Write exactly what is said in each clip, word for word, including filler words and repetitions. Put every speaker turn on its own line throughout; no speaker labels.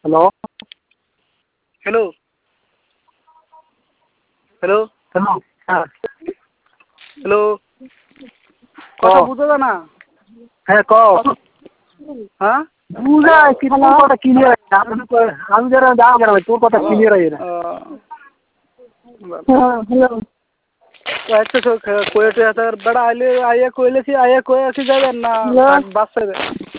hello
hello hello
hello হ্যাঁ
hello কথা বুঝো না
হ্যাঁ ক
হ্যাঁ
বুঝা কি তোর কথা ক্লিয়ার আমি যারা যাও কেন তোর কথা ক্লিয়ার হয় না হ্যালো
আচ্ছা তো কোয়েটে আসার বড় আইলে আইয়া কইলে সি আইয়া কই আসি যাবেন না বাস যাবে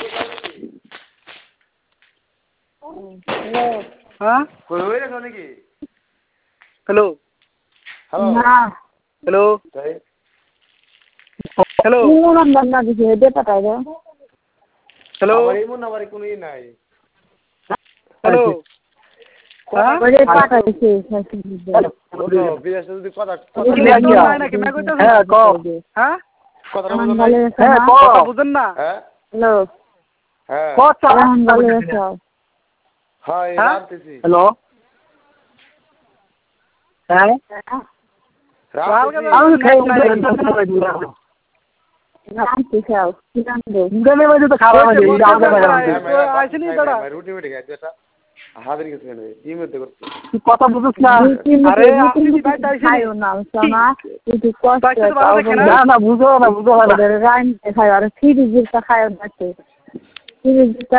হ্যালো
হ্যাঁ
কই হইরে কোন কি
হ্যালো
হ্যালো
না
হ্যালো
তাই
হ্যালো
কোন নাম্বার না দিছে দে পাঠাই দাও
হ্যালো
আমার এই মন আমারে কোনই নাই
হ্যালো হ্যাঁ
ওরে পাঠাইছে
ওকে বিদেশে যদি কথা
হ্যাঁ ক
হ্যাঁ
কথা বুঝুন না
হ্যাঁ ক
কথা বুঝেন না
হ্যাঁ
হ্যালো
হ্যাঁ
কত
হ্যাঁ
হ্যাঁ রামতেছি
হ্যালো হ্যাঁ
রামতেছি
আমি খাই রামতে খাও কি নাম দে গানে বাজে তো খাওয়া মানে এটা আগে বাজে
আইছিনি দাঁড়া
রুটি মিটে গেছে এটা হাজার কিছু নেই ডিম মধ্যে করতে
তুই কথা বুঝছ না
আরে আপনি ভাই তাইছিনি
খাইও না সোনা তুই কষ্ট
তাইছে তো ভালো দেখে না
না না বুঝো না বুঝো না রাইন খাইও আর ফিরি জিরটা খাইও না ফিরি